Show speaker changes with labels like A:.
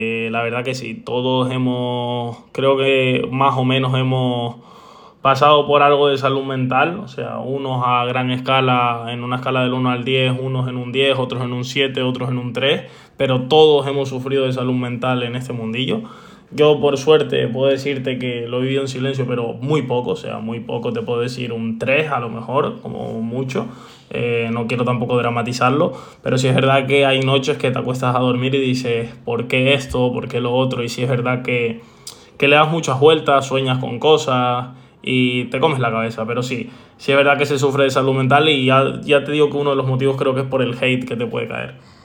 A: La verdad que sí, creo que más o menos hemos pasado por algo de salud mental, o sea, unos a gran escala, en una escala del 1 al 10, unos en un 10, otros en un 7, otros en un 3, pero todos hemos sufrido de salud mental en este mundillo. Yo, por suerte, puedo decirte que lo he vivido en silencio, pero muy poco, o sea, muy poco, te puedo decir un 3 a lo mejor, como mucho. No quiero tampoco dramatizarlo, pero sí es verdad que hay noches que te acuestas a dormir y dices, ¿por qué esto? ¿Por qué lo otro? Y sí es verdad que le das muchas vueltas, sueñas con cosas y te comes la cabeza, pero sí, sí es verdad que se sufre de salud mental y ya te digo que uno de los motivos creo que es por el hate que te puede caer.